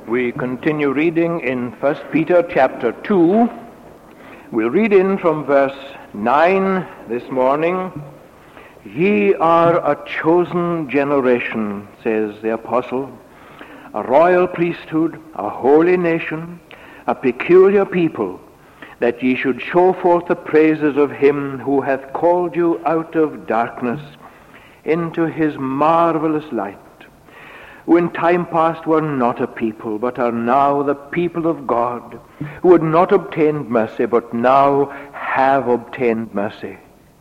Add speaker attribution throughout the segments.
Speaker 1: We continue reading in 1 Peter chapter 2. We'll read in from verse 9 this morning. Ye are a chosen generation, says the apostle, a royal priesthood, a holy nation, a peculiar people, that ye should show forth the praises of him who hath called you out of darkness into his marvelous light, who in time past were not a people, but are now the people of God, who had not obtained mercy, but now have obtained mercy.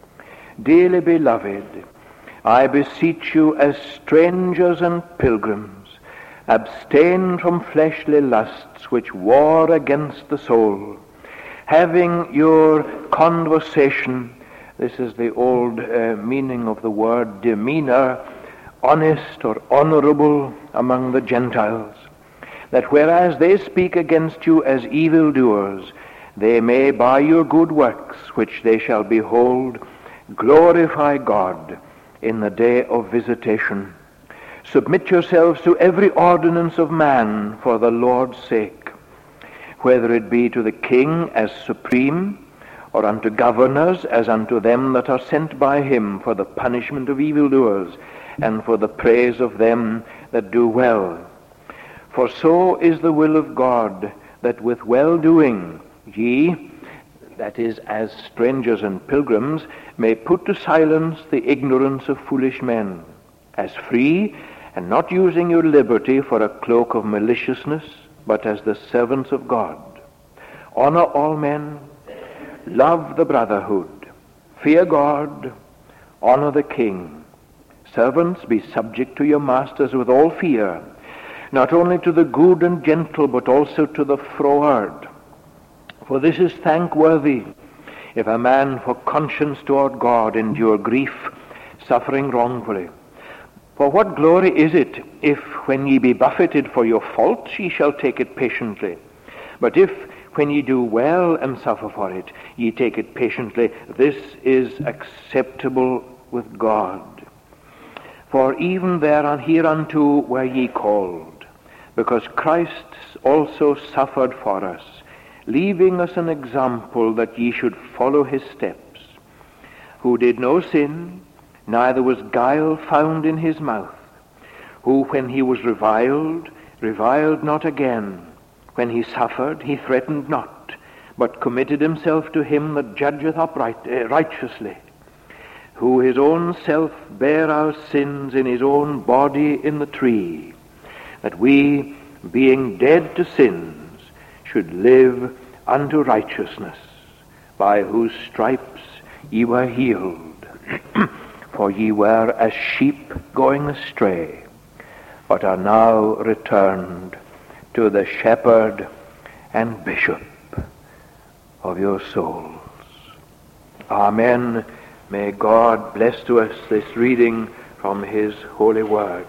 Speaker 1: Dearly beloved, I beseech you as strangers and pilgrims, abstain from fleshly lusts which war against the soul, having your conversation, this is the old meaning of the word demeanor, honest or honorable among the Gentiles, that whereas they speak against you as evildoers, they may by your good works, which they shall behold, glorify God in the day of visitation. Submit yourselves to every ordinance of man for the Lord's sake, whether it be to the king as supreme, or unto governors as unto them that are sent by him for the punishment of evildoers, and for the praise of them that do well. For so is the will of God, that with well-doing ye, that is, as strangers and pilgrims, may put to silence the ignorance of foolish men, as free, and not using your liberty for a cloak of maliciousness, but as the servants of God. Honor all men, love the brotherhood, fear God, honor the king. Servants, be subject to your masters with all fear, not only to the good and gentle, but also to the froward. For this is thankworthy, if a man for conscience toward God endure grief, suffering wrongfully. For what glory is it, if when ye be buffeted for your faults, ye shall take it patiently? But if when ye do well and suffer for it, ye take it patiently, this is acceptable with God. For even hereunto were ye called, because Christ also suffered for us, leaving us an example that ye should follow his steps, who did no sin, neither was guile found in his mouth, who when he was reviled not again, when he suffered, he threatened not, but committed himself to him that judgeth righteously, who his own self bare our sins in his own body in the tree, that we, being dead to sins, should live unto righteousness, by whose stripes ye were healed. For ye were as sheep going astray, but are now returned to the shepherd and bishop of your souls. Amen. May God bless to us this reading from his holy word.